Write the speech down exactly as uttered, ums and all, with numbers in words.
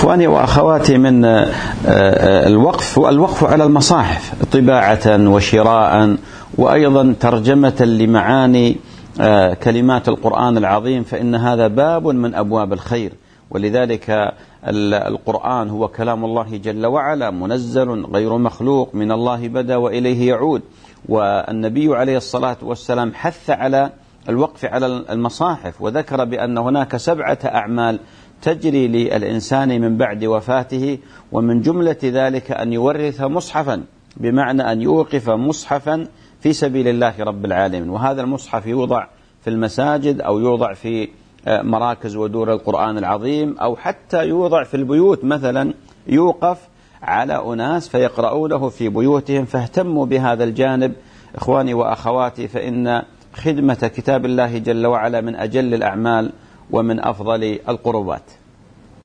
إخواني وأخواتي، من الوقف والوقف على المصاحف طباعة وشراء وأيضا ترجمة لمعاني كلمات القرآن العظيم، فإن هذا باب من أبواب الخير. ولذلك القرآن هو كلام الله جل وعلا، منزل غير مخلوق، من الله بدأ وإليه يعود. والنبي عليه الصلاة والسلام حث على الوقف على المصاحف، وذكر بأن هناك سبعة أعمال تجري للإنسان من بعد وفاته، ومن جملة ذلك أن يورث مصحفا، بمعنى أن يوقف مصحفا في سبيل الله رب العالمين. وهذا المصحف يوضع في المساجد أو يوضع في مراكز ودور القرآن العظيم، أو حتى يوضع في البيوت، مثلا يوقف على أناس فيقرؤونه في بيوتهم. فاهتموا بهذا الجانب إخواني وأخواتي، فإن خدمة كتاب الله جل وعلا من أجل الأعمال ومن أفضل القربات.